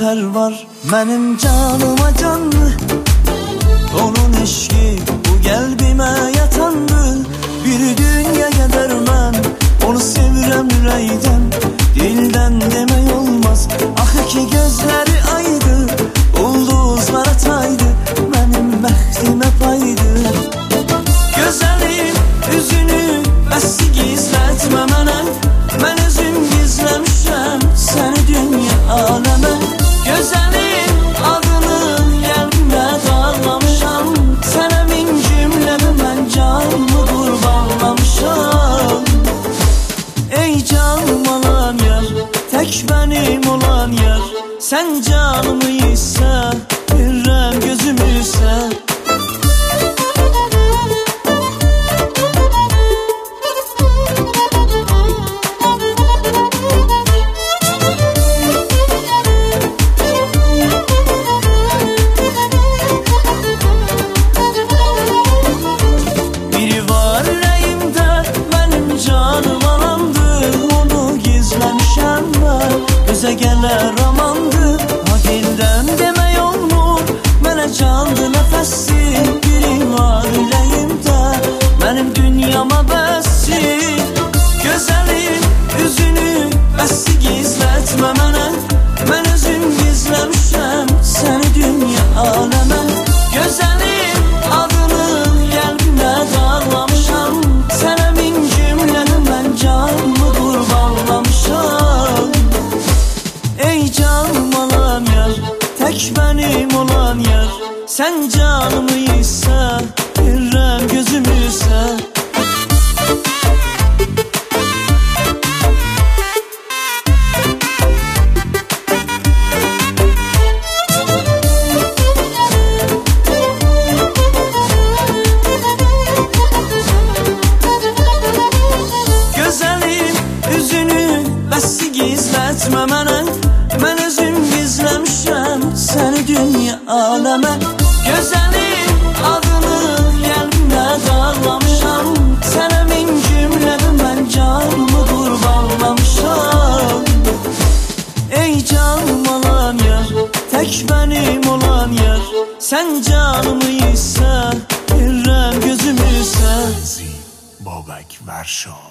nefer var benim canıma canlı. Onun eşki bu kalbime yatandı. Bir dünya kadar ben onu sevirem yüreğden. Dilden demek olmaz. Ah ki gözleri aydı, ulduzlar ataydı, benim bəxtimə paydı. Gözəlim üzünü bəs gizlətmə mənə. Mən özüm gizləmişəm səni dünya aləmə. Gözəlim adını qəlbimə dağlamışam. Sənə min cümlədə mən canımı qurbanlamışam. Ey canım alan yar, tək benim olan yar. Sən canımı isə, verirəm gözümü isə. Biri var ürəyimdə, mənim canım alandır. Onu gizləmişəm mən, gözə gələr amandır. Ha dildən demək olmur, mənə candı nəfəsi. Biri var ürəyimdə, mənim dünyama bəsi. Gözəlim üzünü bəsi gizlətmə mənə. Mən özüm gizləmişəm səni dünya aləmə. Gözəlim adını qəlbimə dağlamışam. Sənə min cümlədə mən canımı qurbanlamışam. Ey canım alan yar, tək benim olan yar. Sən canımı isə, verirəm gözümü isə. Gözəlim üzünü bəs gizlətmə mənə. Mən özüm gizləmişəm səni dünya aləmə. Gözəlim adını qəlbimə dağlamışam. Sənə min cümlədə mən canımı qurbanlamışam. Ey canım alan yar, tək benim olan yar. Sən canımı isə, verirəm gözümü isə. Bobek Verşo.